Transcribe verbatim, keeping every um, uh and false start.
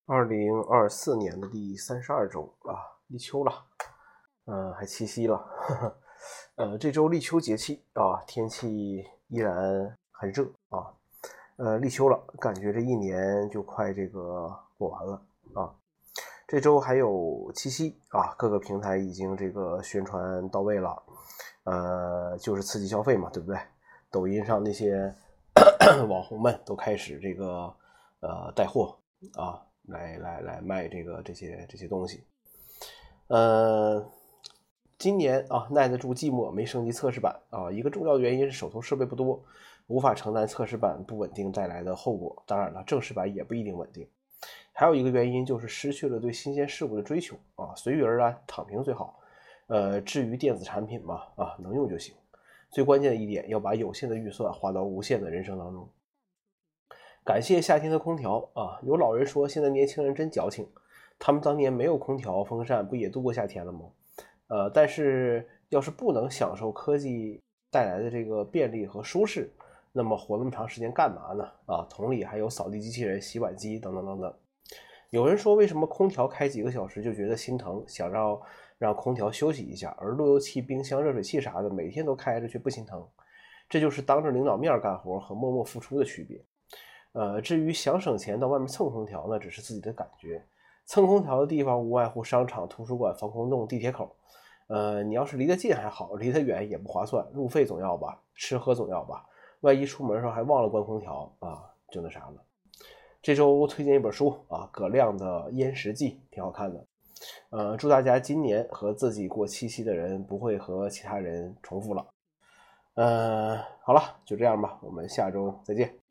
二零二四年的第三十二周啊，立秋了，嗯、呃，还七夕了，呵呵，呃，这周立秋节气啊，天气依然很热啊，呃，立秋了，感觉这一年就快这个过完了啊。这周还有七夕啊，各个平台已经这个宣传到位了，呃，就是刺激消费嘛，对不对？抖音上那些网红们都开始这个呃带货啊，来来来卖这个这些这些东西。呃，今年啊耐得住寂寞，没升级测试版啊，一个重要的原因是手头设备不多，无法承担测试版不稳定带来的后果。当然了，正式版也不一定稳定。还有一个原因就是失去了对新鲜事物的追求啊，随遇而安，躺平最好。呃，至于电子产品嘛，啊，能用就行。最关键的一点，要把有限的预算花到无限的人生当中。感谢夏天的空调啊！有老人说，现在年轻人真矫情，他们当年没有空调、风扇，不也度过夏天了吗？呃，但是要是不能享受科技带来的这个便利和舒适，那么活那么长时间干嘛呢？啊，同理还有扫地机器人、洗碗机等等等等。有人说，为什么空调开几个小时就觉得心疼，想让让空调休息一下，而路由器、冰箱、热水器啥的每天都开着却不心疼？这就是当着领导面干活和默默付出的区别。呃，至于想省钱到外面蹭空调，那只是自己的感觉。蹭空调的地方无外乎商场、图书馆、防空洞、地铁口。呃，你要是离得近还好，离得远也不划算，路费总要吧，吃喝总要吧。万一出门时候还忘了关空调啊，就那啥了。这周推荐一本书啊，葛亮的《燕食记》挺好看的。呃，祝大家今年和自己过七夕的人不会和其他人重复了。呃，好了，就这样吧，我们下周再见。